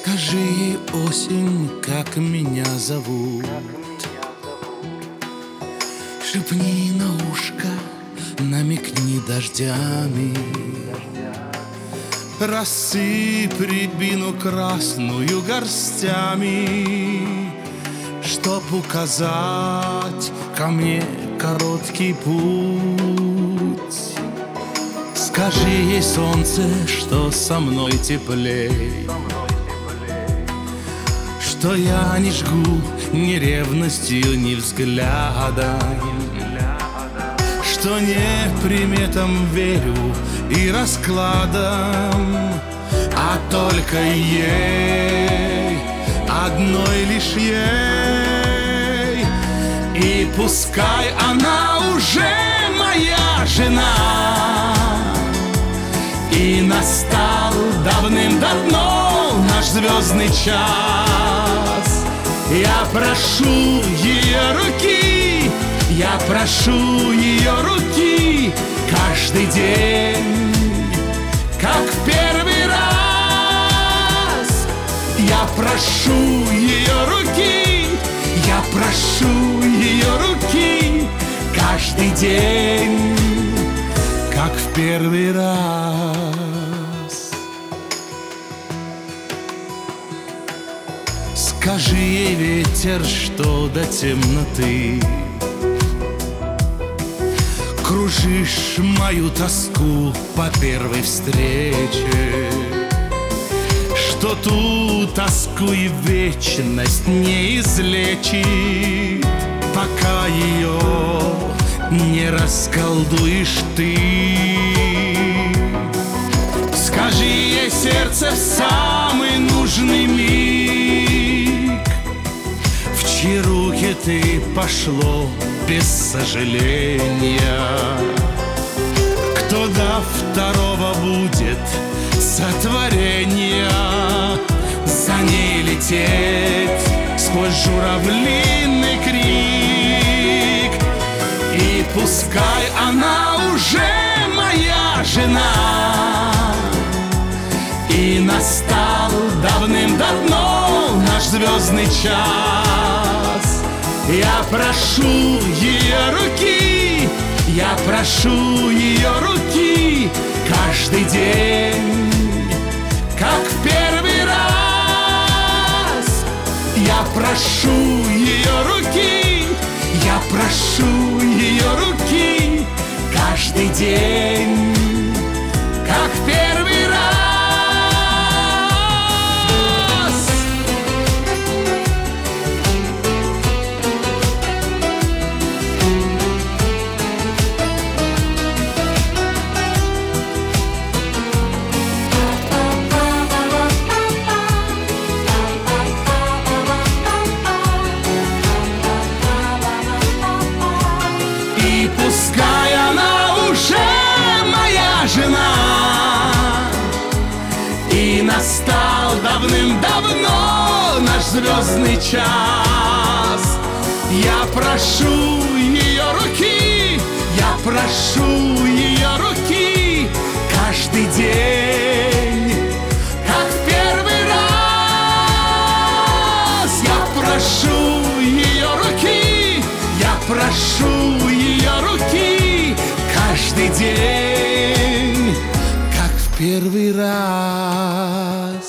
Скажи ей, осень, как меня зовут. Шепни на ушко, намекни дождями. Рассыпь рябину красную горстями, чтоб указать ко мне короткий путь. Скажи ей, солнце, что со мной теплей, что я не жгу ни ревностью, ни взглядом, что не приметам верю и раскладам, а только ей, одной лишь ей. И пускай она уже моя жена, и настал давным-давно наш звездный час. Я прошу ее руки, я прошу ее руки каждый день, как в первый раз. Я прошу ее руки, я прошу ее руки каждый день, как в первый раз. Скажи ей, ветер, что до темноты кружишь мою тоску по первой встрече, что ту тоску и вечность не излечит, пока ее не расколдуешь ты. Скажи ей, сердце, в самый нужный миг, в чьи руки ты пошло без сожаления, кто до второго будет сотворения, за ней лететь сквозь журавлиный крик. И пускай она уже моя жена, и настал давным-давно наш звездный час. Я прошу ее руки, я прошу ее руки каждый день, как в первый раз. Я прошу ее руки, я прошу ее руки каждый день, как в первый раз. И пускай она уже моя жена, и настал давным-давно наш звездный час. Я прошу ее руки, я прошу ее руки каждый день, как в первый раз. Я прошу ее руки, я прошу ее руки каждый день, как в первый раз.